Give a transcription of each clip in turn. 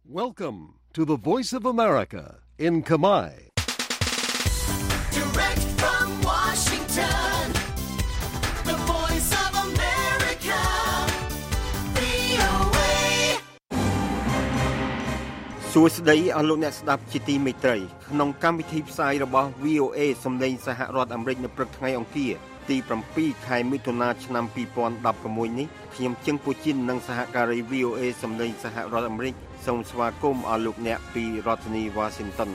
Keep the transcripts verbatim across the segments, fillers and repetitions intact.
Welcome to the Voice of America in Khmer. Direct from Washington, the Voice of America, វី អូ เอសួស្តីអស់លោកអ្នកស្ដាប់ជាទីមេត្រីក្នុងកម្មវិធីផ្សាយរបស់ វី អូ เอ សំឡេងសហរដ្ឋអាមេរិកនៅព្រឹកថ្ងៃអង្គារទីប្រាំពីរខែមិថុនាឆ្នាំពីរពាន់ដប់ប្រាំមួយនេះខ្ញុំជឹងពូជីននិងសហការី វី អូ เอ សំឡេងសហរដ្ឋអាមេរិកសូមស្វាគមន៍អស់លោកអ្នកពីរដ្ឋធានី Washington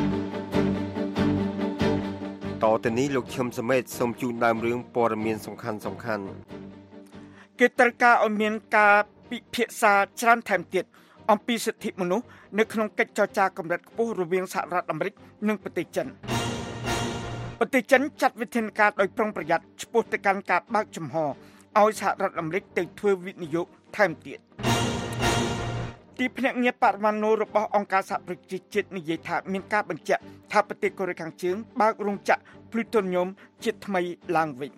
តទៅនេះលោកឈឹមសមេតសូមជូនដើមរឿងព័ត៌មានសំខាន់សំខាន់គេត្រូវការឲ្យមានការពិភាក្សាច្រើនថែមទៀតអំពីសិទ្ធិមនុស្សនៅក្នុងកិច្ចចរចាកម្រិតខ្ពស់រវាងសហរដ្ឋអាមេរិកនិងប្រទេសចិនប្រទេសចិនចាត់វិធានការដោយប្រុងប្រយ័ត្នឆ្ពោះទៅកាន់ការបើកចំហឲ្យសហរដ្ឋអាមេរិកទៅធ្វើវិនិយោគថែមទៀតទីភ្នាក់ងារបរិមាណូរបស់អង្គការសហប្រជាជាតិនិយាយថាមានការបញ្ជាក់ថាប្រទេសកូរ៉េខាងជើងបើករោងចក្រភ្លូតូនីយមជាតិថ្មីឡើងវិញ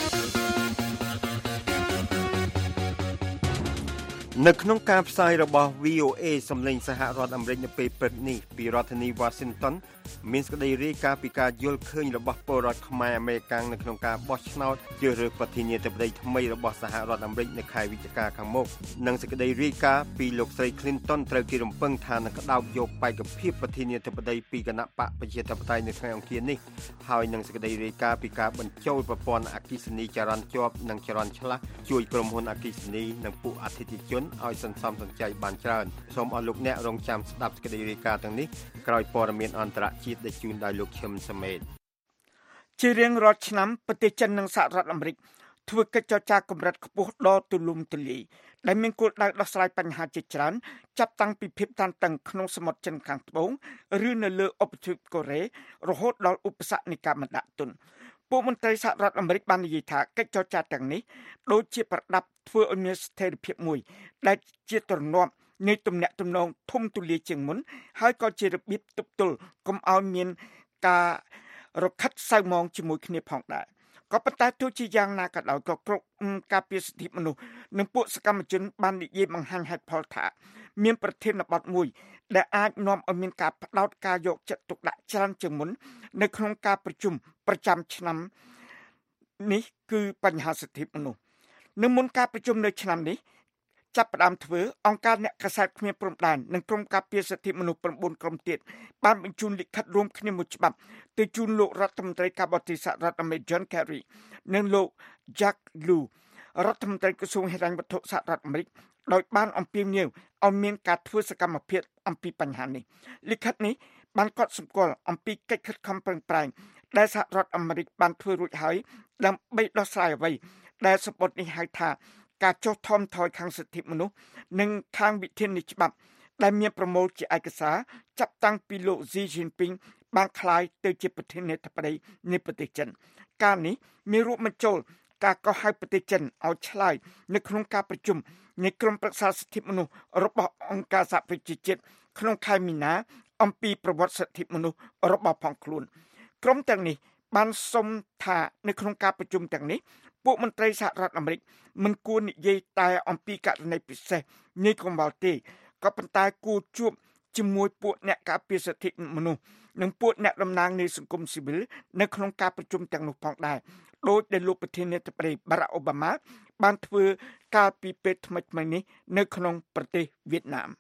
នៅក្នុងការផ្សាយរបស់ វី អូ เอ សំឡេងសហរដ្ឋអាមេរិកនៅពេលព្រឹកនេះពីរដ្ឋធានី Washington មានសេចក្តីរាយការណ៍ពីការយល់ឃើញរបស់ពលរដ្ឋខ្មែរអាមេរិកនៅក្នុងការបោះឆ្នោតជ្រើសរើសប្រធានាធិបតីថ្មីរបស់សហរដ្ឋអាមេរិកនៅខែវិច្ឆិកាខាងមុខនិងសេចក្តីរាយការណ៍ពីលោកស្រី Clinton ត្រូវគេរំពឹងថានឹងក្តោបយកបេក្ខភាពប្រធានាធិបតីពីគណៈបកប្រជាធិបតេយ្យនៅថ្ងៃអង្គារនេះហើយនឹងសេចក្តីរាយការណ៍ពីការបញ្ចូលប្រព័ន្ធអគ្គិសនីចរន្តជាប់និងចរន្តឆ្លាស់ជួយក្រុមហ៊ុនអគ្គិសនីនិងពួកអតិថិជនឲ្យសន្សំសំចៃបានច្រើនសូមអស់លោកអ្នករងចាំស្ដាប់សេចក្តីរាយការណ៍ទាំងនេះក្រោយព័ត៌មានអន្តរជាតិដែលជូនដោយលោកឈឹមសមេតជារៀងរាល់ឆ្នាំប្រទេសចិននិងសហរដ្ឋអាមេរិកធ្វើកិច្ចចរចាកម្រិតខ្ពស់ដ៏ទូលំទូលាយដែលមានគោលដៅដោះស្រាយបញ្ហាជាច្រើនចាប់តាំងពីភាពតានតឹងក្នុងសមុទ្រចិនខាងត្បូងឬនៅលើឧបទ្វីបកូរ៉េរហូតដល់ឧបសគ្គនៃការបណ្ដាក់ទុនពួកមន្ត្រីសហរដ្ឋអាមេរិកបាននិយាយថាកិច្ចចរចាទាំងនេះដូចជាប្រដាប់ធ្វើឲ្យមានស្ថិរភាពមួយដែលជាទ្រនាប់នៃទំនាក់ទំនងធំទូលាយជាងមុនហើយក៏ជារបៀបទប់ទល់កុំឲ្យមានការរខិតសៅមងជាមួយគ្នាផងដែរក៏ប៉ុន្តែទោះជាយ៉ាងណាក៏ដោយក៏គ្រប់ការពារសិទ្ធិមនុស្សនិងពួកសកម្មជនបាននិយាយបង្ហាញហេតុផលថាមានប្រធានបទមួយដែលអាចនាំឲ្យមានការផ្ដោតការយកចិត្តទុកដាក់ច្រើនជាងមុននៅក្នុងការប្រជុំប្រចាំឆ្នាំនេះគឺបញ្ហាសិទ្ធិមនុស្សនៅមុនការប្រជុំនៅឆ្នាំនេះចាប់ផ្ដើមធ្វើអង្គការអ្នកកាសែតគ្មានព្រំដែននិងក្រុមការពារសិទ្ធិមនុស្ស៩ក្រុមទៀតបានបញ្ជូនលិខិតរួមគ្នាមួយច្បាប់ទៅជូនលោករដ្ឋមន្ត្រីការបរទេសសហរដ្ឋអាមេរិក John Kerry និងលោក Jack Lew រដ្ឋមន្ត្រីក្រសួងហិរញ្ញវត្ថុសហរដ្ឋអាមេរិកដោយបានអំពាវនាវឲ្យមានការធ្វើសកម្មភាពអំពីបញ្ហានេះលិខិតនេះបានកត់សម្គាល់អំពីកិច្ចខិតខំប្រឹងប្រែងដែលសហរដ្ឋអាមេរិកបានធ្វើរួចហើយដើម្បីដោះស្រាយអ្វីដែលសម្បត្តិនេះហៅថាការចុះថមថយខាងសិទ្ធិមនុស្សនិងខាងវិធាននៃច្បាប់ដែលមានប្រមូលជាឯកសារចាប់តាំងពីលោក Xi Jinping បានក្លាយទៅជាប្រធានាធិបតីនៃប្រទេសចិនការនេះមានរួមបញ្ចូលការកោះហៅប្រទេសចិនឲ្យឆ្លើយនៅក្នុងការប្រជុំនៃក្រុមប្រឹក្សាសិទ្ធិមនុស្សរបស់អង្គការសហប្រជាជាតិក្នុងខែមីនាអំពីប្រវត្តិសិទ្ធិមនុស្សរបស់ផងខ្លួនក្រុមទាំងនេះបានសុំថានៅក្នុងការប្រជុំទាំងនេះពួកមន្ត្រីសហរដ្ឋអាមេរិកមិនគួរនិយាយតែអំពីករណីពិសេសនៃកង្វល់ទេក៏ប៉ុន្តែគួរជួបជាមួយពួកអ្នកការពារសិទ្ធិមនុស្សនិងពួកអ្នកតំណាងនៃសង្គមស៊ីវិលនៅក្នុងការប្រជុំទាំងនោះផងដែរដោយដែលលោកប្រធានាធិបតី Barack Obama បានធ្វើកាលពីពេលថ្មីៗនេះនៅក្នុងប្រទេសវៀតណាម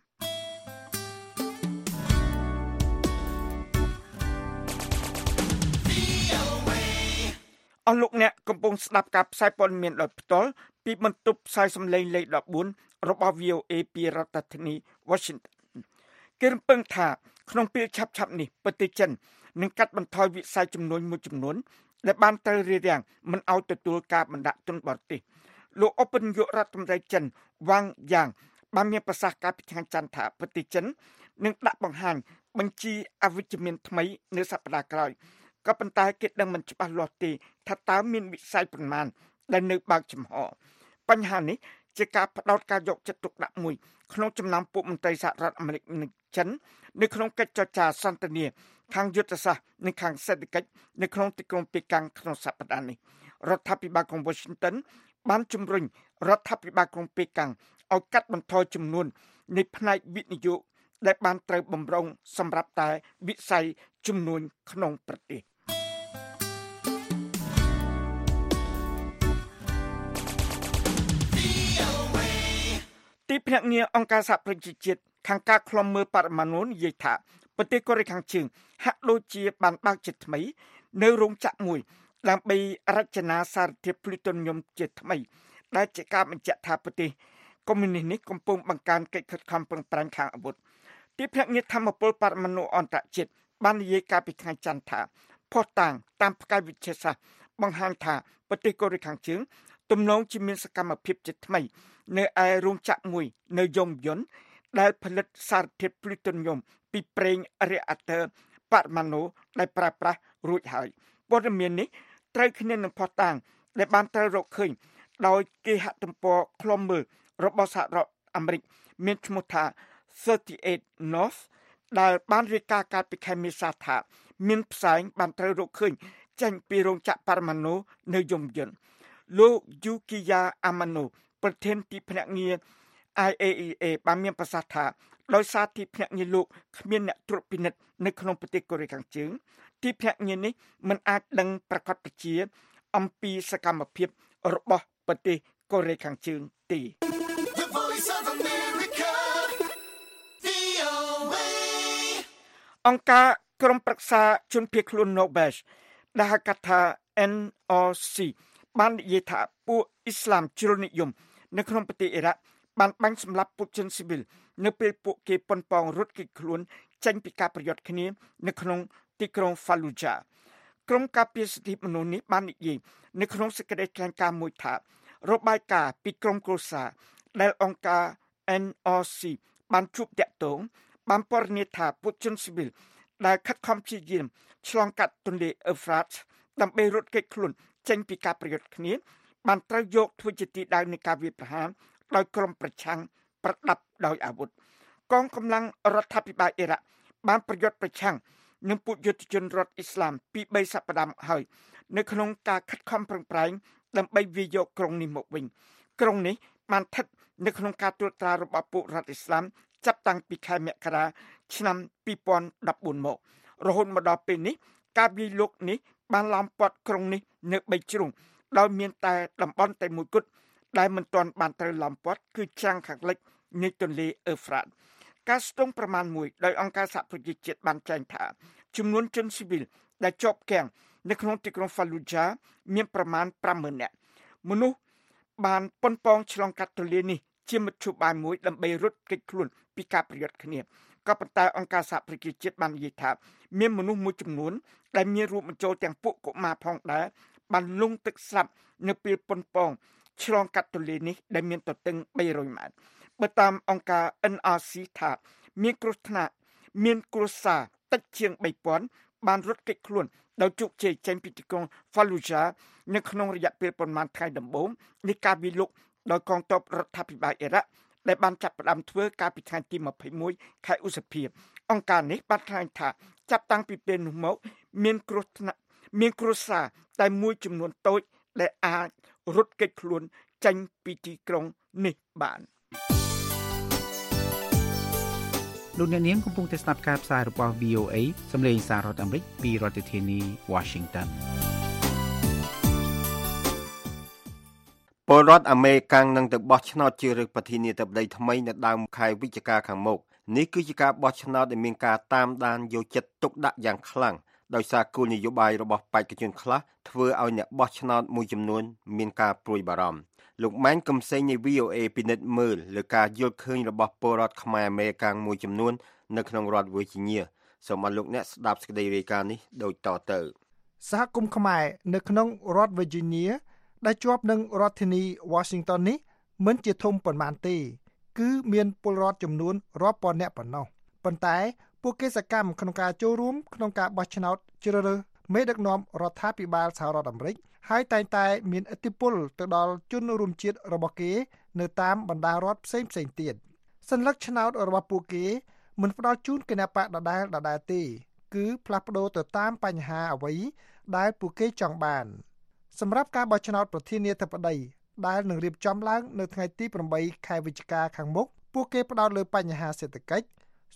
អស់លោកអ្នកកំពុងស្ដាប់ការផ្សាយព័ត៌មានដោយផ្ទាល់ពីបន្ទប់ផ្សាយសំឡេងលេខដប់បួនរបស់ វី អូ เอ ពីរដ្ឋធានី Washington គេរំពឹងថាក្នុងពេលឆាប់ៗនេះប្រទេសចិននឹងកាត់បន្ថយវិស័យចំនួនមួយចំនួនដែលបានត្រូវរារាំងមិនឲ្យទទួលការបណ្ដាក់ទុនបរទេសលោកឧបនាយករដ្ឋមន្ត្រីចិនវ៉ាងយ៉ាងបានមានប្រសាសន៍កាលពីថ្ងៃច័ន្ទថាប្រទេសចិននឹងដាក់បង្ហាញបញ្ជីអវិជ្ជមានថ្មីនៅសប្តាហ៍ក្រោយក៏ប៉ុន្តែគេដឹងមិនច្បាស់លាស់ទេថាតើមានវិស័យប៉ុន្មានដែលនៅបើកចំហបញ្ហានេះជាការផ្ដោតការយកចិត្តទុកដាក់មួយក្នុងចំណាំពួកមន្ត្រីសហរដ្ឋអាមេរិកនិងចិននៅក្នុងកិច្ចចរចាសន្ទនាខាងយុទ្ធសាស្ត្រនិងខាងសេដ្ឋកិច្ចនៅក្នុងទីក្រុងប៉េកាំងក្នុងសប្តាហ៍នេះរដ្ឋាភិបាលក្រុង Washington បានជំរុញរដ្ឋាភិបាលក្រុងប៉េកាំងឲ្យកាត់បន្ថយចំនួននៃផ្នែកវិនិយោគដែលបានត្រូវបំរុងសម្រាប់តែវិស័យជំនួញក្នុងប្រទេសទីភ្នាក់ងារអង្គការសហប្រជាជាតិខាងការឃ្លាំមើលបរិមាណនិយាយថាប្រទេសកូរ៉េខាងជើងហាក់ដូចជាបានបើកជាថ្មីនៅរោងចក្រមួយដើម្បីរចនាសារធាតុភ្លូតូញញ៉ុមជាថ្មីដែលជាការបញ្ជាក់ថាប្រទេសកុម្មុយនីសនេះកំពុងបង្កើនកិច្ចខិតខំប្រឹងប្រែងខាងអាវុធទីភ្នាក់ងារធម្មពលបរិមាណអន្តរជាតិបាននិយាយកាលពីថ្ងៃច័ន្ទថាផុសតាងតាមផ្កាយវិទ្យាសាស្ត្របង្ហាញថាប្រទេសកូរ៉េខាងជើងទំនងជាមានសកម្មភាពជាថ្មីនៅឯរោងចក្រមួយនៅយមយុនដែលផលិតសារធាតុភ្លូតូញញ៉ុមពីប្រេងរ៉េអាទ័របរិមាណដែលប្រើប្រាស់រួចហើយព័ត៌មាននេះត្រូវគ្នានឹងផុសតាងដែលបានត្រូវរកឃើញដោយគេហទំព័រឃ្លាំមើលរបស់សហរដ្ឋអាមេរិកមានឈ្មោះថា thirty-eight North ដែលបានរាយការណ៍កាលពីខែមេសាថាមានផ្សែងបានត្រូវរកឃើញចេញពីរោងចក្របរិមាណនៅយមយុនលោក Yukiya Amano ប្រធានទីភ្នាក់ងារ I A E A បានមានប្រសាសន៍ថាដោយសារទីភ្នាក់ងារលោកគ្មានអ្នកត្រួតពិនិត្យនៅក្នុងប្រទេសកូរ៉េខាងជើងទីភ្នាក់ងារនេះមិនអាចដឹងប្រកាសពជាអំពីសកម្មភាពរបស់ប្រទេសកូរ៉េខាងជើងទេ The Voice of America, V O A អង្គការក្រុមប្រឹក្សាជនភៀសខ្លួន Nobel ដែលហៅកាត់ថា N R C បាននិយាយថាពួកអ៊ីស្លាមជ្រុលនិយមនៅក្នុងប្រទេសអ៊ីរ៉ាក់បានបាញ់សម្លាប់ពលជនស៊ីវិលនៅពេលពួកគេប៉ុនប៉ងរត់គេចខ្លួនចេញពីការប្រយុទ្ធគ្នានៅក្នុងទីក្រុង Fallujah ក្រុមការពារសិទ្ធិមនុស្សនេះបាននិយាយនៅក្នុងសេចក្តីថ្លែងការណ៍មួយថារបាយការណ៍ពីក្រុមគ្រួសារដែលអង្គការ N R C បានជួបតាក់ទងបានពណ៌នាថាពលជនស៊ីវិលដែលខិតខំព្យាយាមឆ្លងកាត់ទន្លេ Euphrates ដើម្បីរត់គេចខ្លួនចេញពីការប្រយុទ្ធគ្នាបានត្រូវយកធ្វើជាទីដៅនៃការវាយប្រហារដោយក្រុមប្រឆាំងប្រដាប់ដោយអាវុធកងកម្លាំងរដ្ឋាភិបាលអ៊ីរ៉ាក់បានប្រយុទ្ធប្រឆាំងនឹងពួកយុទ្ធជនរដ្ឋអ៊ីស្លាមពីរសប្តាហ៍មកហើយនៅក្នុងការខិតខំប្រឹងប្រែងដើម្បីវាយយកក្រុងនេះមកវិញក្រុងនេះបានស្ថិតនៅក្នុងការត្រួតត្រារបស់ពួករដ្ឋអ៊ីស្លាមចាប់តាំងពីខែមករាឆ្នាំពីរពាន់ដប់បួនមករហូតមកដល់ពេលនេះការវាយលុកនេះបានឡោមព័ទ្ធក្រុងនេះនៅបីជ្រុងដោយមានតែតំបន់តែមួយគត់ដែលមិនទាន់បានត្រូវឡោមព័ទ្ធគឺច្រាំងខាងលិចនៃទន្លេអ៊ឺហ្វ្រាតការស្ទង់ប្រមាណមួយដោយអង្គការសហប្រជាជាតិបានចែងថាចំនួនជនស៊ីវិលដែលជាប់គាំងនៅក្នុងទីក្រុង Fallujah មានប្រមាណ ប្រាំម៉ឺន នាក់មនុស្សបានប៉ុនប៉ងឆ្លងកាត់ទន្លេនេះជាមធ្យោបាយមួយដើម្បីរត់គេចខ្លួនពីការប្រយុទ្ធគ្នាក៏ប៉ុន្តែអង្គការសហប្រជាជាតិបាននិយាយថាមានមនុស្សមួយចំនួនដែលមានរួមបញ្ចូលទាំងពួកកុមារផងដែរបានលង់ទឹកស្លាប់នៅពេលប៉ុនប៉ងឆ្លងកាត់ទន្លេនេះដែលមានទទឹងបីរយម៉ែត្របើតាមអង្គការ N R C ថាមានគ្រោះថ្នាក់មានគ្រួសារតិចជាងបីពាន់បានរត់គេចខ្លួនដោយជោគជ័យចេញពីទីក្រុង Fallujah នៅក្នុងរយៈពេលប្រមាណថ្ងៃដំបូងនៃការវាយលុកដោយកងទ័ពរដ្ឋាភិបាលអ៊ីរ៉ាក់ដែលបានចាប់ផ្ដើមធ្វើកាលពីថ្ងៃទីម្ភៃមួយខែឧសភាអង្គការនេះបានថ្លែងថាចាប់តាំងពីពេលនោះមកមានគ្រោះថ្នាក់មានគ្រួសារតែមួយចំនួនតូចដែលអាចរត់គេចខ្លួនចេញពីទីក្រុងនេះបានលោកអ្នកនាងកំពុងតែស្ដាប់ការផ្សាយរបស់ V O A សម្លេងសាររដ្ឋអាមេរិកពីរដ្ឋធានី Washington ពលរដ្ឋអាមេរិកនឹងទៅបោះឆ្នោតជ្រើសរើសប្រធានាធិបតីថ្មីនៅដើមខែវិច្ឆិកាខាងមុខនេះគឺជាការបោះឆ្នោតដែលមានការតាមដានយកចិត្តទុកដាក់យ៉ាងខ្លាំងដោយសារគោលនយោបាយរបស់បេក្ខជនខ្លះធ្វើឲ្យអ្នកបោះឆ្នោតមួយចំនួនមានការព្រួយបារម្ភលោកម៉ែនកំសែងនៃ V O A ពិនិត្យមើលលើការយល់ឃើញរបស់ពលរដ្ឋខ្មែរអាមេរិកមួយចំនួននៅក្នុងរដ្ឋ Virginia សូមអរលោកអ្នកស្ដាប់សេចក្តីរាយការណ៍នេះដូចតទៅសហគមន៍ខ្មែរនៅក្នុងរដ្ឋ Virginia ដែលជាប់នឹងរដ្ឋធានី Washington នេះមិនជាធំប៉ុន្មានទេគឺមានពលរដ្ឋចំនួនរាប់ពាន់នាក់ប៉ុណ្ណោះប៉ុន្តែពួកគេសកម្មក្នុងការចូលរួមក្នុងការបោះឆ្នោតជ្រើសរើសមេដឹកនាំរដ្ឋាភិបាលសហរដ្ឋអាមេរិកហើយតែងតែមានឥទ្ធិពលទៅដល់ជនរួមជាតិរបស់គេនៅតាមបណ្ដារដ្ឋផ្សេងផ្សេងទៀតសញ្ញាឆ្នោតរបស់ពួកគេមិនផ្ដល់ជូនគណបកដដែលដដែលទេគឺផ្លាស់ប្ដូរទៅតាមបញ្ហាអ្វីដែលពួកគេចង់បានសម្រាប់ការបោះឆ្នោតប្រធានាធិបតីដែលនឹងរៀបចំឡើងនៅថ្ងៃទីប្រាំបីខែវិច្ឆិកាខាងមុខពួកគេផ្ដោតលើបញ្ហាសេដ្ឋកិច្ច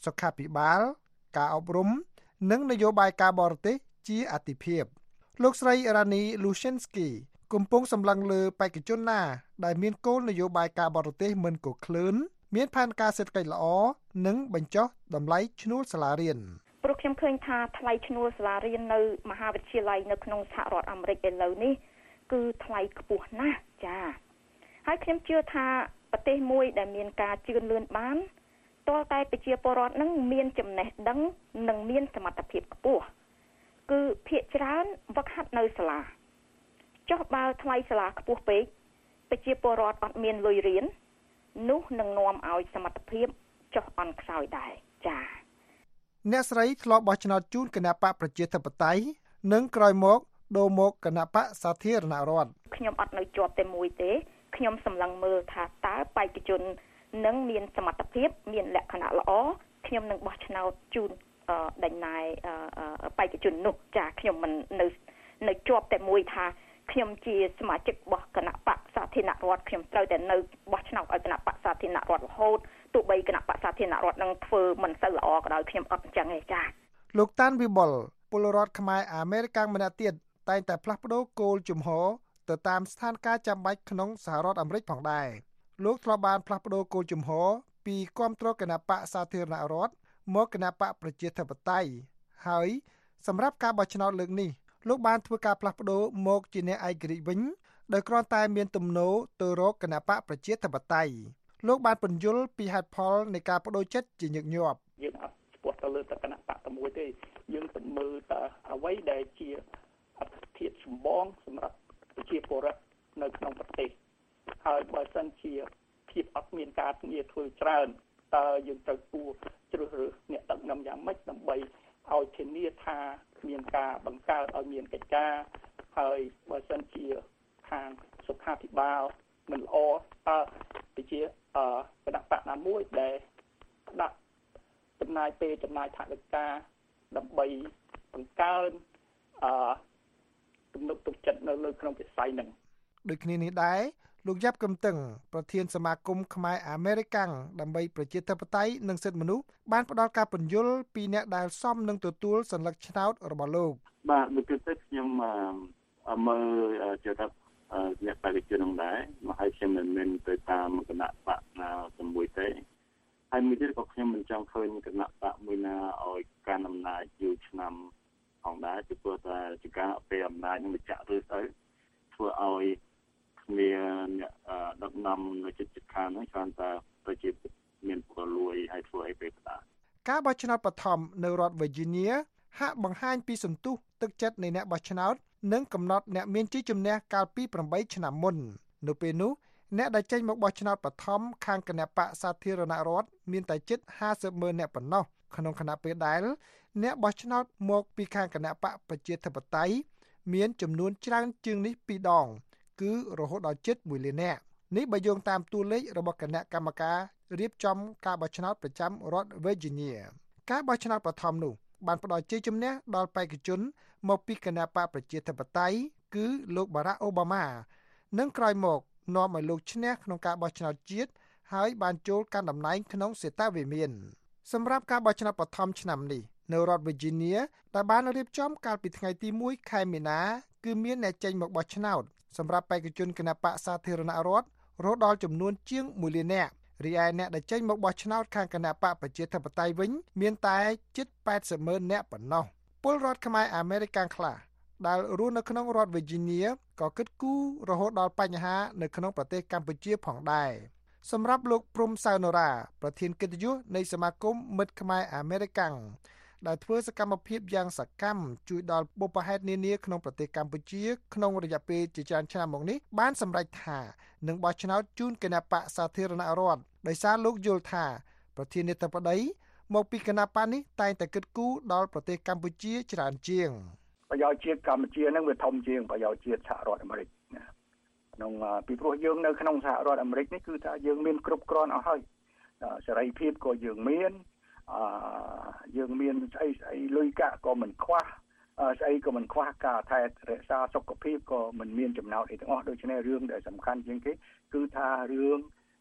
សុខាភិបាលការអប់រំនិងនយោបាយការបរទេសជាអាទិភាពលោកស្រីរ៉ានី Lushinsky កំពុងសម្លឹងលើបេក្ខជនណាដែលមានគោលនយោបាយការបរទេសមិនកក្លឿនមានផែនការសេដ្ឋកិច្ចល្អនិងបញ្ចុះតម្លៃឈ្នួលសាលារៀនព្រោះខ្ញុំឃើញថាថ្លៃឈ្នួលសាលារៀននៅមហាវិទ្យាល័យនៅក្នុងសហរដ្ឋអាមេរិកឥឡូវនេះគឺថ្លៃខ្ពស់ណាស់ចា៎ហើយខ្ញុំជឿថាប្រទេសមួយដែលមានការជឿនលឿនបានទាល់តែប្រជាពលរដ្ឋនឹងមានចំណេះដឹងនិងមានសមត្ថភាពខ្ពស់គឺភាគច្រើនវឹកហាត់នៅសាលាចុះបើថ្លៃសាលាខ្ពស់ពេកប្រជាពលរដ្ឋអត់មានលុយរៀននោះនឹងនាំឲ្យសមត្ថភាពចុះអន់ខ្សោយដែរចា៎អ្នកស្រីធ្លាប់បោះឆ្នោតជូនគណបកប្រជាធិបតេយ្យនិងក្រោយមកដូរមកគណបកសាធារណរដ្ឋខ្ញុំអត់នៅជាប់តែមួយទេខ្ញុំសម្លឹងមើលថាតើបេក្ខជននឹងមានសមត្ថភាពមានលក្ខណៈល្អខ្ញុំនឹងបោះឆ្នោតជូនដេញណែបេក្ខជននោះចាខ្ញុំមិននៅនៅជាប់តែមួយថាខ្ញុំជាសមាជិករបស់គណៈបកសាធារណរដ្ឋខ្ញុំត្រូវតែនៅបោះឆ្នោតឲ្យគណៈបកសាធារណរដ្ឋរហូតទោះបីគណៈបកសាធារណរដ្ឋនឹងធ្វើមិនសូវល្អក៏ដោយខ្ញុំអត់អញ្ចឹងទេចាលោកតាន់វិបុលពលរដ្ឋខ្មែរអាមេរិកម្នាក់ទៀតតែងតែផ្លាស់ប្ដូរគោលជំហរទៅតាមស្ថានភាពចាំបាច់ក្នុងសហរដ្ឋអាមេរិកផងដែរលោកធ្លាប់បានផ្លាស់ប្ដូរគោលជំហរពីគាំទ្រគណៈបកសាធារណរដ្ឋមកគណៈបកប្រជាធិបតេយ្យហើយសម្រាប់ការបោះឆ្នោតលើកនេះលោកបានធ្វើការផ្លាស់ប្ដូរមកជាអ្នកឯករាជ្យវិញដោយគ្រាន់តែមានទំនោរទៅរកគណៈបកប្រជាធិបតេយ្យលោកបានពន្យល់ពីហេតុផលនៃការបដូរចិត្តជាញឹកញាប់យើងអត់ស្ពស់ទៅលើតែគណៈបកតែមួយទេយើងទៅមើលតើអ្វីដែលជាអត្ថប្រយោជន៍ចម្បងសម្រាប់ប្រជាពលរដ្ឋនៅក្នុងប្រទេសហើយបើសិនជាភាពអត់មានការងារធ្វើច្រើនតើយើងត្រូវគួរជ្រើសរើសអ្នកដឹកនាំយ៉ាងម៉េចដើម្បីឲ្យធានាថាមានការបង្កើតឲ្យមានកិច្ចការហើយបើសិនជាខាងសុខាភិបាលមិនល្អតើទៅជាគណៈបកណាមួយដែលដាក់ចំណាយពេលចំណាយថវិកាដើម្បីបង្កើនអឺទំនុកទុកចិត្តនៅលើក្នុងវិស័យហ្នឹងដូចគ្នានេះដែរលោកយ៉ាប់កំតឹងប្រធានសមាគមខ្មែរអាមេរិកាំងដើម្បីប្រជាធិបតេយ្យនិងសិទ្ធិមនុស្សបានផ្ដល់ការពន្យល់ពីអ្នកដែលសមនឹងទទួលសញ្ញាឆ្នោតរបស់លោកបាទដូចទៅខ្ញុំមើលជាថាអ្នកបរិយានឹងដែរមកឲ្យខ្ញុំមិនមែនទៅតាមគណៈបកណាមួយទេហើយមួយទៀតក៏ខ្ញុំមិនចង់ឃើញគណៈបកមួយណាឲ្យកាន់អំណាចយូរឆ្នាំផងដែរពីព្រោះតែជាការពេលអំណាចនឹងបញ្ជាក់ឬទៅធ្វើឲ្យគ្នាអ្នកដឹកនាំនៅជិតជិតខាងហ្នឹងច្រើនតែប្រជាមានពលលួយហើយធ្វើឲ្យពេលផ្ដាការបោះឆ្នោតបឋមនៅរដ្ឋ Virginia ហាក់បង្ហាញពីសន្ទុះទឹកចិត្តនៃអ្នកបោះឆ្នោតនិងកំណត់អ្នកមានជ័យជំនះកាលពីប្រាំបីឆ្នាំមុននៅពេលនោះអ្នកដែលចេញមកបោះឆ្នោតបឋមខាងគណបកសាធារណរដ្ឋមានតែជិតห้าสิบម៉ឺនអ្នកប៉ុណ្ណោះក្នុងខណៈពេលដែលអ្នកបោះឆ្នោតមកពីខាងគណបកប្រជាធិបតេយ្យមានចំនួនច្រើនជាងនេះពីរដងគឺរហូតដល់ជិតមួយលាននាក់នេះបើយោងតាមតួលេខរបស់គណៈកម្មការរៀបចំការបោះឆ្នោតប្រចាំរដ្ឋ Virginia ការបោះឆ្នោតបឋមនោះបានផ្ដល់ជ័យជំនះដល់បេក្ខជនមកពីគណៈបកប្រជាធិបតេយ្យគឺលោកបារ៉ាក់អូបាម៉ានិងក្រោយមកនាំឲ្យលោកឈ្នះក្នុងការបោះឆ្នោតជាតិហើយបានចូលកាន់តំណែងក្នុងសេតាវិមានសម្រាប់ការបោះឆ្នោតបឋមឆ្នាំនេះនៅរដ្ឋ Virginia ដែលបានរៀបចំកាលពីថ្ងៃទីមួយខែមីនាគឺមានអ្នកចេញមកបោះឆ្នោតសម្រាប់បេក្ខជនគណៈបកសាធារណរដ្ឋរហូតដល់ចំនួនជាងមួយលាននាក់រីឯអ្នកដែលចេញមកបោះឆ្នោតខាងគណៈបកប្រជាធិបតេយ្យវិញមានតែជិតแปดสิบម៉ឺននាក់ប៉ុណ្ណោះពលរដ្ឋខ្មែរអាមេរិកាំងខ្លះដែលរស់នៅក្នុងរដ្ឋ Virginia ក៏គិតគូររហូតដល់បញ្ហានៅក្នុងប្រទេសកម្ពុជាផងដែរសម្រាប់លោកព្រំសៅនរាប្រធានកិត្តិយសនៃសមាគមមិត្តខ្មែរអាមេរិកាំងដែលធ្វើសកម្មភាពយ៉ាងសកម្មជួយដល់បុព្វហេតុនានាក្នុងប្រទេសកម្ពុជាក្នុងរយៈពេលជាច្រើនឆ្នាំមកនេះបានសម្រេចថានឹងបោះឆ្នោតជូនគណៈបកសាធារណរដ្ឋដោយសារលោកយល់ថាប្រធានាធិបតីមកពីគណៈបកនេះតែងតែគិតគូរដល់ប្រទេសកម្ពុជាច្រើនជាងប្រយោជន៍ជាតិកម្ពុជានឹងវាធំជាងប្រយោជន៍ជាតិសហរដ្ឋអាមេរិកណាក្នុងពីព្រោះយើងនៅក្នុងសហរដ្ឋអាមេរិកនេះគឺថាយើងមានគ្រប់គ្រាន់អស់ហើយសេរីភាពក៏យើងមានអឺយើងមានស្អីស្អីលុយកាក់ក៏មិនខ្វះស្អីក៏មិនខ្វះការថែរក្សាសុខភាពក៏មិនមានចំណោទអីទាំងអស់ដូច្នេះរឿងដែលសំខាន់ជាងគេគឺថារឿង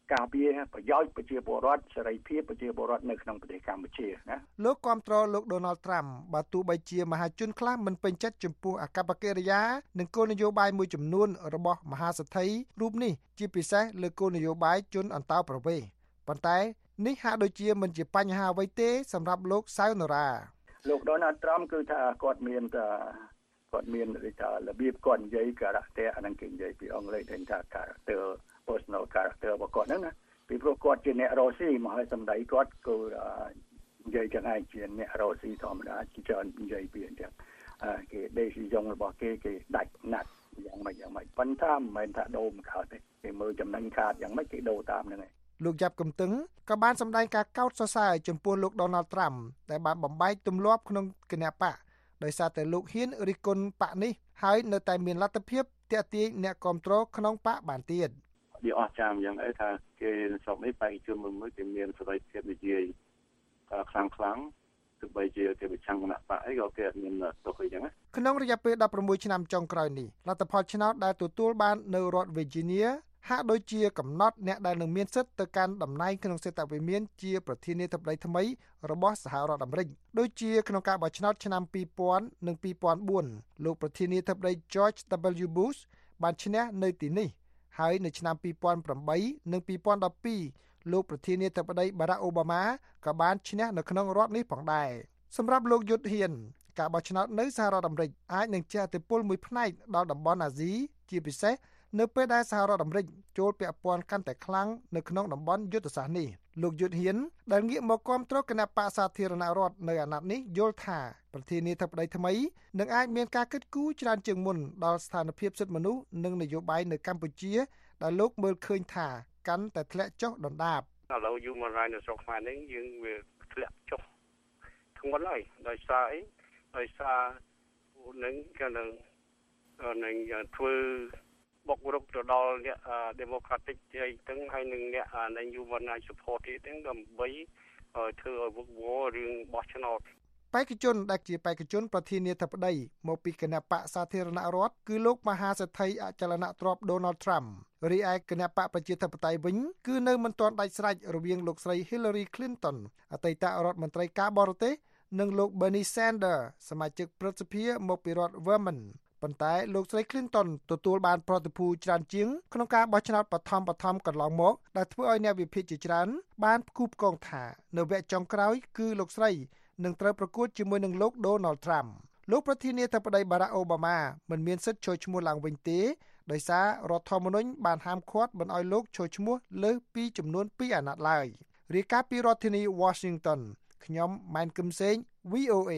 ការពារប្រយោជន៍ប្រជាពលរដ្ឋសេរីភាពប្រជាពលរដ្ឋនៅក្នុងប្រទេសកម្ពុជាណាលោកគាំទ្រលោក Donald Trump បើទោះបីជាមហាជនខ្លះមិនពេញចិត្តចំពោះអាកប្បកិរិយានិងគោលនយោបាយមួយចំនួនរបស់មហាសេដ្ឋីរូបនេះជាពិសេសលើគោលនយោបាយជនអន្តោប្រវេសន៍ប៉ុន្តែនេះហាក់ដូចជាមិនជាបញ្ហាអ្វីទេសម្រាប់លោកសៅនរាលោក Donald Trump គឺថាគាត់មានគាត់មានថារបៀបគាត់និយាយ character អានឹងគេនិយាយពីអង់គ្លេសថា character personal character របស់គាត់ហ្នឹងណាពីព្រោះគាត់ជាអ្នករ៉ូស៊ីមកឲ្យសម្ដីគាត់គឺនិយាយចឹងឯងជាអ្នករ៉ូស៊ីធម្មតាជាច្រើននិយាយពីអញ្ចឹងគេ decision របស់គេគេដាច់ណាត់យ៉ាងម៉េចយ៉ាងម៉េចប៉ុន្តែមិនមែនថាដូរមកកើតទេគេមើលចំណេញខាតយ៉ាងម៉េចគេដូរតាមហ្នឹងឯងលោកយ៉ាប់កំទឹងក៏បានសម្ដែងការកោតសរសើរចំពោះលោក Donald Trump ដែលបានបំបែកទម្លាប់ក្នុងគណបកដោយសារតែលោកហ៊ានរិះគន់បកនេះហើយនៅតែមានលទ្ធភាពទាក់ទាញអ្នកគាំទ្រក្នុងបកបានទៀតវាអស្ចារ្យយ៉ាងអីថាគេស្រុកនេះបេក្ខជនមួយមួយគេមានសេរីភាពនិយាយខ្លាំងខ្លាំងទោះបីជាគេប្រឆាំងគណៈបកអីក៏គេអត់មានទុកអីចឹងណាក្នុងរយៈពេលដប់ប្រាំមួយឆ្នាំចុងក្រោយនេះលទ្ធផលឆ្នោតដែលទទួលបាននៅរដ្ឋ Virginia ហាក់ដូចជាកំណត់អ្នកដែលនឹងមានសិទ្ធិទៅកាន់តំណែងក្នុងសេដ្ឋវិមានជាប្រធានាធិបតីថ្មីរបស់សហរដ្ឋអាមេរិកដូចជាក្នុងការបោះឆ្នោតឆ្នាំពីរពាន់និងពីរពាន់បួនលោកប្រធានាធិបតី George W Bush បានឈ្នះនៅទីនេះហើយនៅឆ្នាំពីរពាន់ប្រាំបីនិងពីរពាន់ដប់ពីរលោកប្រធានាធិបតី Barack Obama ក៏បានឈ្នះនៅក្នុងរដ្ឋនេះផងដែរសម្រាប់លោកយុទ្ធហ៊ានការបោះឆ្នោតនៅសហរដ្ឋអាមេរិកអាចនឹងជះឥទ្ធិពលមួយផ្នែកដល់តំបន់អាស៊ីជាពិសេសនៅពេលដែលសហរដ្ឋអាមេរិកចូលពាក់ព័ន្ធកាន់តែខ្លាំងនៅក្នុងតំបន់យុទ្ធសាស្ត្រនេះលោកយុទ្ធហ៊ានដែលងាកមកគាំទ្រគណៈបក្សសាធារណរដ្ឋនៅអាណត្តិនេះយល់ថាប្រធានាធិបតីថ្មីនឹងអាចមានការគិតគូរច្រើនជាងមុនដល់ស្ថានភាពសិទ្ធិមនុស្សនិងនយោបាយនៅកម្ពុជាដែលលោកមើលឃើញថាកាន់តែធ្លាក់ចុះដុនដាបឥឡូវ human rights នៅស្រុកខ្មែរនេះយើងវាធ្លាក់ចុះធ្ងន់ហើយដោយសារអីដោយសារនឹងគេនឹងនឹងធ្វើបុករុកទៅដល់អ្នក democratic អីទាំងហើយនឹងអ្នកនៃ human rights support ទាំងដើម្បីធ្វើឲ្យវឹកវររឿងបោះឆ្នោតបេក្ខជនដែលជាបេក្ខជនប្រធានាធិបតីមកពីគណៈបកសាធារណរដ្ឋគឺលោកមហាសេដ្ឋីអចលនទ្រព្យ Donald Trump រីឯគណៈបកប្រជាធិបតេយ្យវិញគឺនៅមិនទាន់ដាច់ស្រេចរវាងលោកស្រី Hillary Clinton អតីតរដ្ឋមន្ត្រីការបរទេសនិងលោក Bernie Sanders សមាជិកព្រឹទ្ធសភាមកពីរដ្ឋ Vermontប៉ុន្តែលោកស្រី Clinton ទទួលបានប្រតិភូច្រើនជាងក្នុងការបោះឆ្នោតបឋមបឋមកន្លងមកដែលធ្វើឲ្យអ្នកវិភាគជាច្រើនបានផ្គូផ្គងថានៅវគ្គចុងក្រោយគឺលោកស្រីនឹងត្រូវប្រកួតជាមួយនឹងលោក Donald Trump លោកប្រធានាធិបតី Barack Obama មិនមានសិទ្ធិចូលឈ្មោះឡើងវិញទេដោយសាររដ្ឋធម្មនុញ្ញបានហាមឃាត់មិនឲ្យលោកចូលឈ្មោះលើសពីចំនួនពីរអាណត្តិឡើយរាយការណ៍ពីរដ្ឋធានី Washington ខ្ញុំម៉ែនគឹមសេង V O A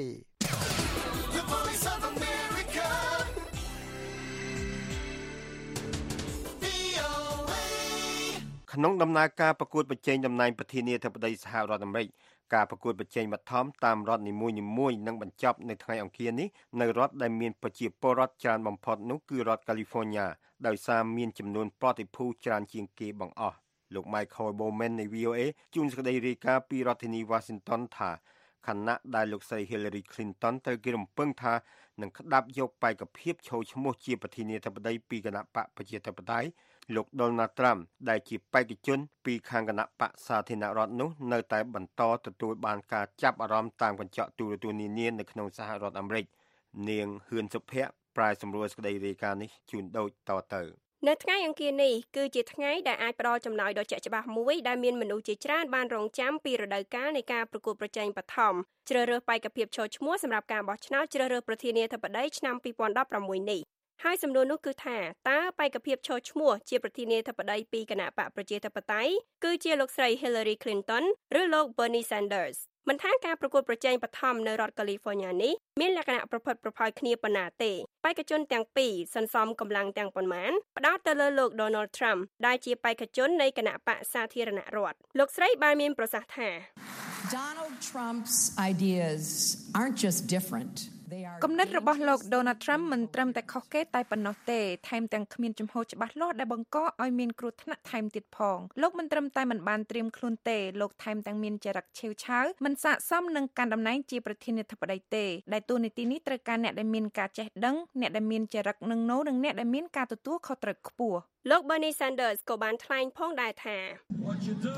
ក្នុងដំណើរការប្រកួតប្រជែងតំណែងប្រធានាធិបតីសហរដ្ឋអាមេរិកការប្រកួតប្រជែងបឋមតាមរដ្ឋនីមួយៗនឹងបញ្ចប់នៅថ្ងៃអង្គារនេះនៅរដ្ឋដែលមានប្រជាពលរដ្ឋច្រើនបំផុតនោះគឺរដ្ឋ California ដោយសារមានចំនួនប្រតិភូច្រើនជាងគេបង្អស់លោក Michael Bowman នៃ V O A ជួនសេចក្តីរាយការណ៍ពីរដ្ឋធានី Washington ថាខណៈដែលលោកស្រី Hillary Clinton ត្រូវគេរំពឹងថានឹងក្តាប់យកបេក្ខភាពចូលឈ្មោះជាប្រធានាធិបតីពីគណៈបកប្រជាធិបតេយ្យលោក Donald Trump ដែលជាបេក្ខជនពីខាងគណៈបកសាធារណរដ្ឋនោះនៅតែបន្តទទួលបានការចាប់អារម្មណ៍តាមកញ្ចក់ទូរទស្សន៍នានានៅក្នុងសហរដ្ឋអាមេរិកនាងហ៊ឿនសុភ័ក្រប្រាយសម្រួលសេចក្តីរាយការណ៍នេះជូនដូចតទៅនៅថ្ងៃអង្គារនេះគឺជាថ្ងៃដែលអាចផ្ដល់ចំណាយដ៏ជាក់ច្បាស់មួយដែលមានមនុស្សជាច្រើនបានរងចាំពីរដូវកាលនៃការប្រកួតប្រជែងបឋមជ្រើសរើសបេក្ខភាពចូលឈ្មោះសម្រាប់ការបោះឆ្នោតជ្រើសរើសប្រធានាធិបតីឆ្នាំពីរពាន់ដប់ប្រាំមួយនេះហើយសំណួរនោះគឺថាតើបេក្ខភាពចូលឈ្មោះជាប្រធានាធិបតីពីគណៈបកប្រជាធិបតេយ្យគឺជាលោកស្រី Hillary Clinton ឬលោក Bernie Sanders មិនថាការប្រកួតប្រជែងបឋមនៅរដ្ឋ California នេះមានលក្ខណៈប្រផិតប្រផោយគ្នាប៉ុណ្ណាទេបេក្ខជនទាំងពីរសន្សំកម្លាំងទាំងប៉ុន្មានផ្ដោតទៅលើលោក Donald Trump ដែលជាបេក្ខជននៃគណៈបកសាធារណរដ្ឋលោកស្រីបានមានប្រសាសន៍ថា Donald Trump's ideas aren't just different គំនិតរបស់លោក Donald Trump មិនត្រឹមតែខុសគេតែប៉ុណ្ណោះទេថែមទាំងគ្មានជំហរច្បាស់លាស់ដែលបង្កឲ្យមានគ្រោះថ្នាក់ថែមទៀតផងលោកមិនត្រឹមតែមិនបានត្រៀមខ្លួនទេលោកថែមទាំងមានចរិតឆេវឆាវមិនស័ក្តិសមនឹងកាន់តំណែងជាប្រធានាធិបតីទេដែលតួនាទីនេះត្រូវការអ្នកដែលមានការចេះដឹងអ្នកដែលមានចរិតនឹងណូនិងអ្នកដែលមានការទទួលខុសត្រូវខ្ពស់លោក Bernie Sanders ក៏បានថ្លែងផងដែរថា What you do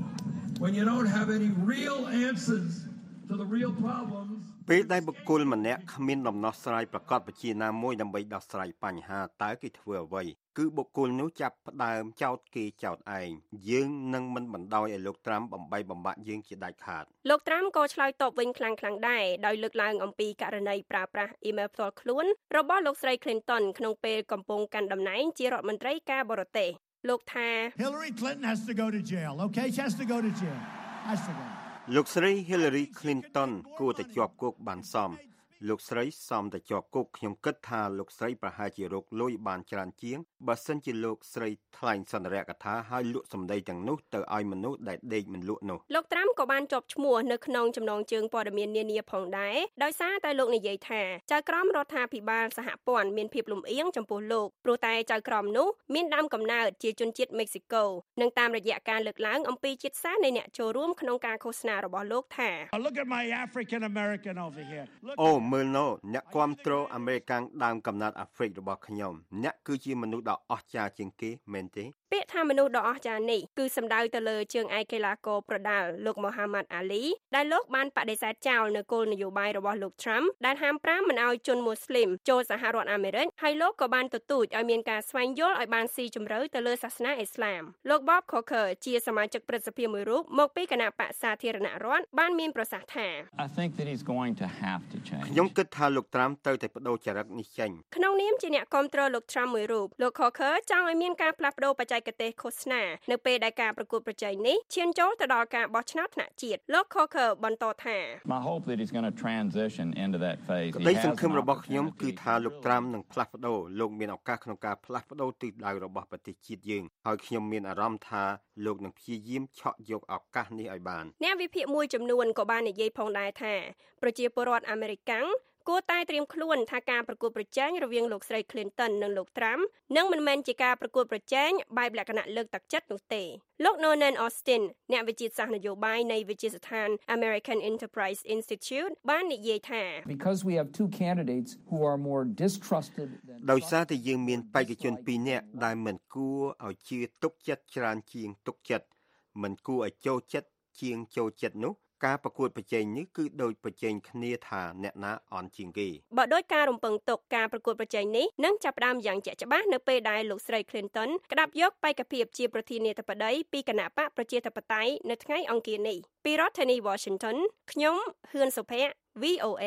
when you don't have any real answers to the real problems ពេលដែលបុគ្គលម្នាក់គ្មានដំណោះស្រាយប្រកបវិជ្ជាណាមួយដើម្បីដោះស្រាយបញ្ហាតើគេធ្វើអ្វីគឺបុគ្គលនោះចាប់ផ្ដើមចោទគេចោទឯងយើងនឹងមិនបណ្ដោយឲ្យលោកត្រាំបំបីបំបាក់យើងជាដាច់ខាតលោកត្រាំក៏ឆ្លើយតបវិញខ្លាំងៗដែរដោយលើកឡើងអំពីករណីប្រើប្រាស់អ៊ីមែលផ្ទាល់ខ្លួនរបស់លោកស្រី Clinton ក្នុងពេលកំពុងកាន់តំណែងជារដ្ឋមន្ត្រីការបរទេសលោកថា Hillary Clinton has to go to jail okay she has to go to jail has to go លោកស្រី Hillary Clinton គួរតែជាប់គុកបានសមលោកស្រីសមតែជាប់គុកខ្ញុំគិតថាលោកស្រីប្រហែលជារកលុយបានច្រើនជាងបើសិនជាលោកស្រីថ្លែងសន្ទរកថាឲ្យលក់សម្ដីទាំងនោះទៅឲ្យមនុស្សដែលដេកមិនលក់នោះលោកត្រាំក៏បានជាប់ឈ្មោះនៅក្នុងចំណងជើងព័ត៌មាននានាផងដែរដោយសារតែលោកនិយាយថាចៅក្រមរដ្ឋាភិបាលសហព័ន្ធមានភាពលំអៀងចំពោះលោកព្រោះតែចៅក្រមនោះមានដើមកំណើតជាជនជាតិមិចស៊ីកូនិងតាមរយៈការលើកឡើងអំពីជាតិសាសន៍នៃអ្នកចូលរួមក្នុងការឃោសនារបស់លោកថា Look at my African American over here អូមើលណូអ្នកគាំទ្រអាមេរិកដើមកំណើតអាហ្វ្រិករបស់ខ្ញុំអ្នកគឺជាមនុស្សដ៏អស្ចារ្យជាងគេមែនទេពាក្យថាមនុស្សដ៏អស្ចារ្យនេះគឺសំដៅទៅលើជើងឯកកីឡាករប្រដាល់លោក Muhammad Ali ដែលលោកបានបដិសេធចោលនៅគោលនយោបាយរបស់លោក Trump ដែលហាមប្រាមមិនឲ្យជនមូស្លីមចូលសហរដ្ឋអាមេរិកហើយលោកក៏បានទទូចឲ្យមានការស្វែងយល់ឲ្យបានស៊ីជម្រៅទៅលើសាសនាអ៊ីស្លាមលោក Bob Corker ជាសមាជិកព្រឹទ្ធសភាមួយរូបមកពីគណៈបក្សសាធារណរដ្ឋបានមានប្រសាសន៍ថា I think that he's going to have to change ខ្ញុំគិតថាលោក Trump ទៅតែបដូរចរិតនេះចេញក្នុងនាមជាអ្នកគាំទ្រលោក Trump មួយរូបលោក Corker ចង់ឲ្យមានការផ្លាស់ប្ដូរបច្ចេកទេសឃោសនានៅពេលដែលការប្រកួតប្រជែងនេះឈានចូលទៅដល់ការបោះឆ្នោតថ្នាក់ជាតិលោក Corker បន្តថា My hope that he's going to transition into that phase ក្តីសង្ឃឹមរបស់ខ្ញុំគឺថាលោក Trump នឹងផ្លាស់ប្ដូរលោកមានឱកាសក្នុងការផ្លាស់ប្ដូរទិសដៅរបស់ប្រទេសជាតិយើងហើយខ្ញុំមានអារម្មណ៍ថាលោកនឹងព្យាយាមឆក់យកឱកាសនេះឲ្យបានអ្នកវិភាគមួយចំនួនក៏បាននិយាយផងដែរថាប្រជាពលរដ្ឋអាមេរិកគួរតែត្រៀមខ្លួនថាការប្រកួតប្រជែងរវាងលោកស្រី Clinton និងលោក Trump នឹងមិនមែនជាការប្រកួតប្រជែងបែបលក្ខណៈលើកទឹកចិត្តនោះទេលោក Nolan Austin អ្នកវិទ្យាសាស្ត្រនយោបាយនៃវិទ្យាស្ថាន American Enterprise Institute បាននិយាយថា Because we have two candidates who are more distrusted ដោយសារតែយើងមានបេក្ខជនពីរនាក់ដែលមិនគួរឲ្យជឿទុកចិត្តច្រើនជាងទុកចិត្តមិនគួរឲ្យចូលចិត្តជាងចូលចិត្តនោះការប្រកួតប្រជែងនេះគឺដូចប្រជែងគ្នាថាអ្នកណាអន់ជាងគេបើដោយការរំពឹងទុកការប្រកួតប្រជែងនេះនឹងចាប់ផ្ដើមយ៉ាងជាក់ច្បាស់នៅពេលដែលលោកស្រី Clinton ក្តាប់យកបេក្ខភាពជាប្រធានាធិបតីពីគណៈបកប្រជាធិបតេយ្យនៅថ្ងៃអង្គារនេះពីរដ្ឋធានី Washington ខ្ញុំហឿនសុភ័ក្រ V O A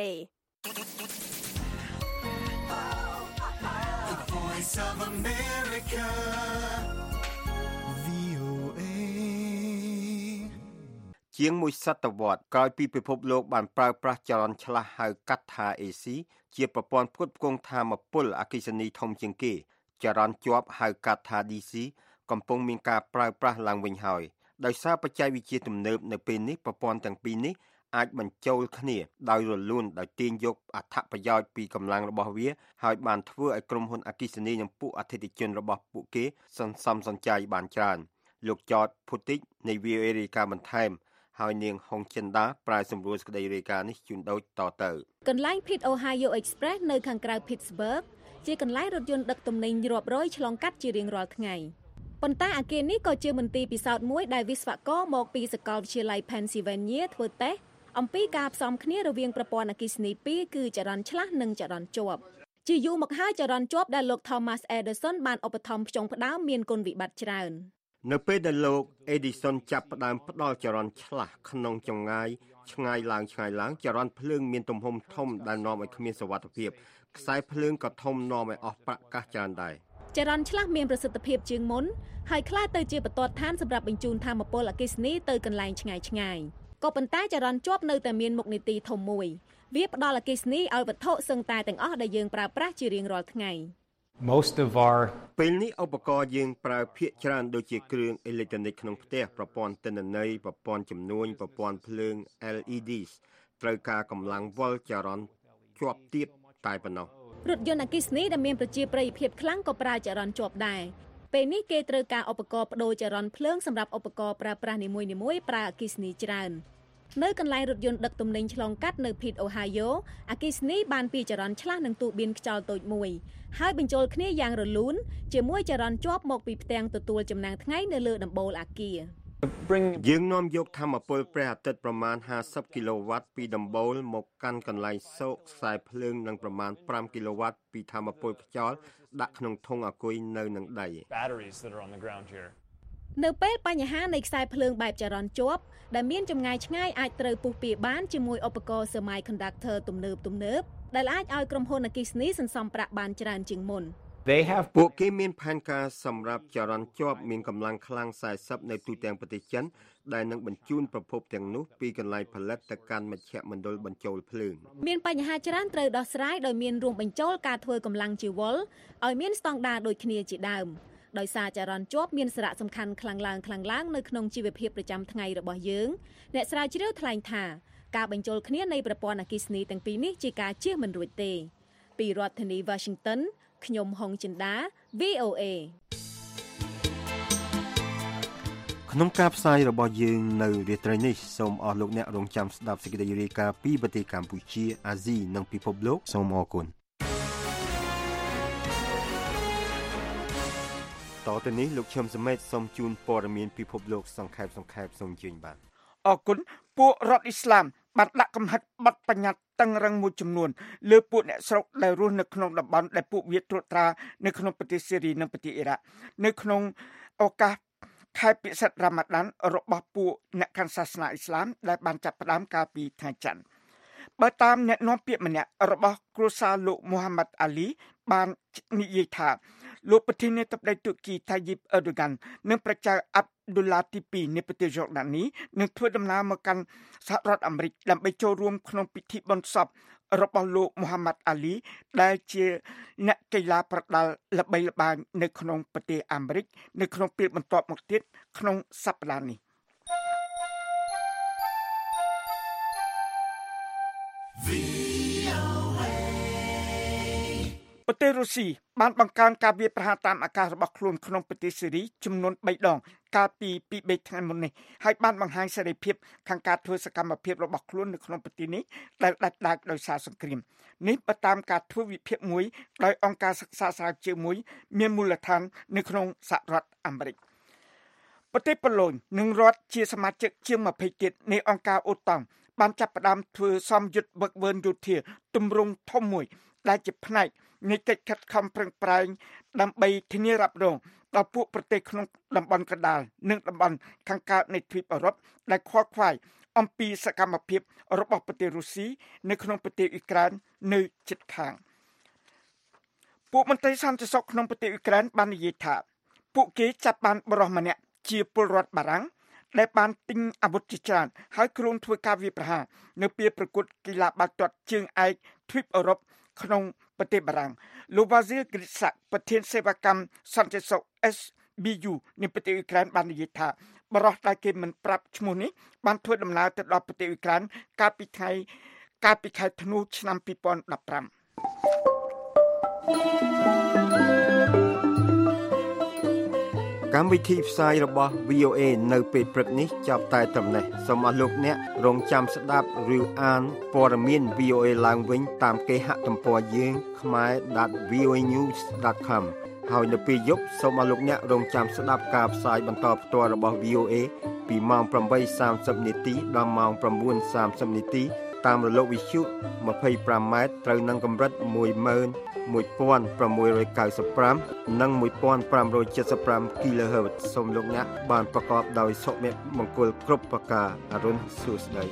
The Voice of America ជាងមួយសតវត្សក្រោយពីពិភពលោកបានប្រើប្រាស់ចរន្តឆ្លាស់ហៅកាត់ថា A C ជាប្រព័ន្ធផ្គត់ផ្គង់ថាមពលអគ្គិសនីធំជាងគេចរន្តជាប់ហៅកាត់ថា D C កំពុងមានការប្រើប្រាស់ឡើងវិញហើយដោយសារបច្ចេកវិទ្យាទំនើបនៅពេលនេះប្រព័ន្ធទាំងពីរនេះអាចបញ្ចូលគ្នាដោយរលូនដោយទាញយកអត្ថប្រយោជន៍ពីកម្លាំងរបស់វាហើយបានធ្វើឲ្យក្រុមហ៊ុនអគ្គិសនីនិងពួកអធិជនរបស់ពួកគេសន្សំសំចៃបានច្រើនលោកចតភូទិកនៃ V O A រាយការណ៍បន្ថែមហើយនាងហុងចិនដាប្រាយសម្រួលសេចក្តីរាយការណ៍នេះជូនដូចតទៅកន្លែង Pit Ohio Express នៅខាងក្រៅ Pittsburgh ជាកន្លែងរថយន្តដឹកទំនិញរាប់រយឆ្លងកាត់ជារៀងរាល់ថ្ងៃប៉ុន្តែអគារនេះក៏ជាមន្ទីរពិសោធន៍មួយដែលវិស្វករមកពីសាកលវិទ្យាល័យ Pennsylvania ធ្វើតេស្តអំពីការផ្សំគ្នារវាងប្រព័ន្ធអគ្គិសនីពីរគឺចរន្តឆ្លាស់និងចរន្តជាប់ជាយូរមកហើយចរន្តជាប់ដែលលោក Thomas Edison បានឧបត្ថម្ភផ្ចុងផ្ដើមមានគុណវិបត្តិច្រើននៅពេលដែលលោក Edison ចាប់ផ្ដើមផ្ដល់ចរន្តឆ្លាស់ក្នុងចម្ងាយឆ្ងាយឡើងឆ្ងាយឡើងចរន្តភ្លើងមានទំហំធំដែលនាំឲ្យគ្មានសុវត្ថិភាពខ្សែភ្លើងក៏ធំនាំឲ្យអស់ប្រកាសច្រើនដែរចរន្តឆ្លាស់មានប្រសិទ្ធភាពជាងមុនហើយខ្លះទៅជាបន្ទាត់ឋានសម្រាប់បញ្ជូនថាមពលអគ្គិសនីទៅកន្លែងឆ្ងាយឆ្ងាយក៏ប៉ុន្តែចរន្តជាប់នៅតែមានមុខនីតិធំមួយវាផ្ដល់អគ្គិសនីឲ្យវត្ថុសឹងតែទាំងអស់ដែលយើងប្រើប្រាស់ជារៀងរាល់ថ្ងៃ Most of our ពេលនេះឧបករណ៍យើងប្រើភាគច្រើនដូចជាគ្រឿងអេឡិចត្រូនិកក្នុងផ្ទះប្រព័ន្ធទិន្នន័យប្រព័ន្ធជំនួញប្រព័ន្ធភ្លើង L E Ds ត្រូវការកម្លាំងវ៉ុលចរន្តជាជាប់ទៀតតែប៉ុណ្ណោះរថយន្តអគ្គិសនីដែលមានប្រជាប្រិយភាពខ្លាំងក៏ប្រើចរន្តជាប់ដែរពេលនេះគេត្រូវការឧបករណ៍បដូរចរន្តភ្លើងសម្រាប់ឧបករណ៍ប្រើប្រាស់នីមួយៗប្រើអគ្គិសនីច្រើននៅកន្លែងរថយន្តដឹកទំនិញឆ្លងកាត់នៅ Pitt Ohio អគ្គិសនីបានពីចរន្តឆ្លាស់នឹងទូបៀនខ្យល់តូចមួយហើយបញ្ចូលគ្នាយ៉ាងរលូនជាមួយចរន្តជាប់មកពីផ្ទាំងទទួលចំណាំងថ្ងៃនៅលើដំបូលអគារយើងនាំយកធម្មពលព្រះអាទិត្យប្រមាណห้าสิบគីឡូវ៉ាត់ពីដំបូលមកកាន់កន្លែងសោកខ្សែភ្លើងនិងប្រមាណfiveគីឡូវ៉ាត់ពីធម្មពលខ្យល់ដាក់ក្នុងធុងអាគុយនៅនឹងដីនៅពេលបញ្ហានៃខ្សែភ្លើងបែបចរន្តជាប់ដែលមានចម្ងាយឆ្ងាយអាចត្រូវពុះពៀបានជាមួយឧបករណ៍ Semiconductor ទំនើបទំនើបដែលអាចឲ្យក្រុមហ៊ុនអគ្គិសនីសន្សំប្រាក់បានច្រើនជាងមុន They have ពួកគេមានផែនការសម្រាប់ចរន្តជាប់មានកម្លាំងខ្លាំងfortyនៅទូទាំងប្រទេសចិនដែលនឹងបញ្ជូនប្រភពទាំងនោះពីកន្លែងផលិតទៅកាន់មជ្ឈមណ្ឌលបញ្ចូលភ្លើងមានបញ្ហាច្រើនត្រូវដោះស្រាយដោយមានរួមបញ្ចូលការធ្វើកម្លាំងជីវលឲ្យមានស្តង់ដារដូចគ្នាជាដើមដោយសារចរន្តជាប់មានសារៈសំខាន់ខ្លាំងឡើងខ្លាំងឡើងនៅក្នុងជីវភាពប្រចាំថ្ងៃរបស់យើងអ្នកស្រាវជ្រាវថ្លែងថាការបញ្ចូលគ្នានៃប្រព័ន្ធអគ្គិសនីទាំងពីរនេះជាការជៀសមិនរួចទេពីរដ្ឋធានី Washington ខ្ញុំហុងចិន្តា V O A ក្នុងការផ្សាយរបស់យើងនៅរាត្រីនេះសូមអរលោកអ្នករងចាំស្ដាប់សេចក្តីរាយការណ៍ពីប្រទេសកម្ពុជាអាស៊ីនិងពិភពលោកសូមអរគុណតទៅនេះលោកឈឹមសមេតសូមជូនព័ត៌មានពិភពលោកសង្ខេបសង្ខេបសូមអញ្ជើញបាទអរគុណពួករដ្ឋអ៊ីស្លាមបានដាក់កំហិតបទបញ្ញត្តិតឹងរឹងមួយចំនួនលើពួកអ្នកស្រុកដែលរស់នៅក្នុងតំបន់ដែលពួកវាត្រួតត្រានៅក្នុងប្រទេសសេរីនិងប្រទេសអ៊ីរ៉ាក់នៅក្នុងឱកាសខែពិសិដ្ឋរ៉ាម៉ាឌានរបស់ពួកអ្នកកាន់សាសនាអ៊ីស្លាមដែលបានចាប់ផ្ដើមកាលពីថ្ងៃច័ន្ទបើតាមអ្នកនាំពាក្យម្នាក់របស់គ្រួសារលោកមូហាម៉ាត់អាលីបាននិយាយថាលោកប្រធានាធិបតីទូគីថាយីបអឺដូហ្គាននិងប្រជាអាប់ឌុលឡាទីពីរនៃប្រទេសយ៉ូដានីនឹងធ្វើដំណើរមកកាន់សហរដ្ឋអាមេរិកដើម្បីចូលរួមក្នុងពិធីបុណ្យសពរបស់លោកមូហាម៉ាត់អាលីដែលជាអ្នកកីឡាប្រដាល់ល្បីល្បាញនៅក្នុងប្រទេសអាមេរិកនៅក្នុងពេលបន្ទាប់មកទៀតក្នុងសប្តាហ៍នេះប្រទេសរុស្ស៊ីបានបង្កើនការវាយប្រហារតាមអាកាសរបស់ខ្លួនក្នុងប្រទេសសេរីចំនួនបីដងកាលពីពីរថ្ងៃមុននេះហើយបានបង្ហាញសេរីភាពខាងការធ្វើសកម្មភាពរបស់ខ្លួននៅក្នុងប្រទេសនេះដែលដាច់ដាច់ដោយសារសង្គ្រាមនេះបើតាមការធ្វើវិភាគមួយដោយអង្គការសិក្សាស្រាវជ្រាវមួយមានមូលដ្ឋាននៅក្នុងសហរដ្ឋអាមេរិកប្រទេសប៉ូឡូញនិងរដ្ឋជាសមាជិកជាងtwentyទៀតនៃអង្គការអូតង់បានចាប់ផ្ដើមធ្វើសម្ពយុទ្ធវឹកវើយោធាទម្រង់ធំមួយដែលជាផ្នែកនៃកិច្ចខិតខំប្រឹងប្រែងដើម្បីធានារ៉ាប់រងដល់ពួកប្រទេសក្នុងតំបន់កណ្ដាលនិងតំបន់ខាងកើតនៃទ្វីបអឺរ៉ុបដែលខ្វល់ខ្វាយអំពីសកម្មភាពរបស់ប្រទេសរុស្ស៊ីនៅក្នុងប្រទេសអ៊ុយក្រែននៅជិតខាងពួកមន្ត្រីសន្តិសុខក្នុងប្រទេសអ៊ុយក្រែនបាននិយាយថាពួកគេចាប់បានបរិសុទ្ធម្នាក់ជាពលរដ្ឋបារាំងដែលបានទិញអាវុធជាច្រើនហើយគ្រោងធ្វើការវាយប្រហារនៅពេលប្រកួតកីឡាបាល់ទាត់ជើងឯកទ្វីបអឺរ៉ុបក្នុងប្រទេសបារាំងលោកវ៉ាស៊ីលគ្រីសាក់ប្រធានសេវាកម្មសន្តិសុខ S B U នៃប្រទេសអ៊ុយក្រែនបាននិយាយថាបរិសុទ្ធដែលគេមិនប្រាប់ឈ្មោះនេះបានធ្វើដំណើរទៅដល់ប្រទេសអ៊ុយក្រែនកាលពីថ្ងៃកាលពីខែធ្នូឆ្នាំtwenty fifteen កម្មវិធីផ្សាយរបស់ V O A នៅពេលព្រឹកនេះចាប់តែត្រឹមនេះសូមអរលោកអ្នករងចាំស្ដាប់ឬអានព័ត៌មាន V O A ឡើងវិញតាមគេហទំព័រយើង khmae dot v o a news dot com ហើយនៅពេលយប់សូមអរលោកអ្នករងចាំស្ដាប់ការផ្សាយបន្តផ្ទាល់របស់ V O A ពីម៉ោងeight thirtyនាទីដល់ម៉ោងnine thirtyនាទីតាមរលកវិទ្យុtwenty-fiveម៉ែត្រត្រូវនឹងកម្រិតone thousand six ninety-fiveនិងfifteen seventy-five គីឡូហឺតซ์សូមលោកអ្នកបានប្រកបដោយសុភមង្គលគ្រប់ប្រការអរុនសួស្តី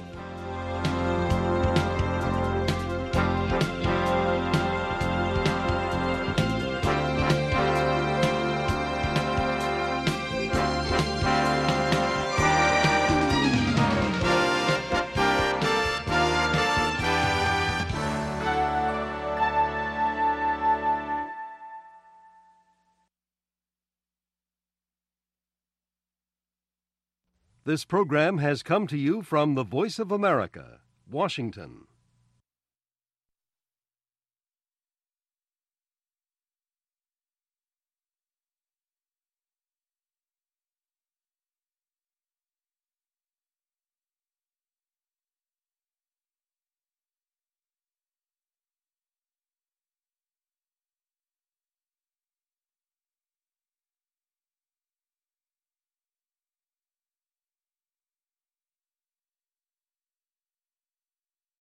This program has come to you from the Voice of America, Washington.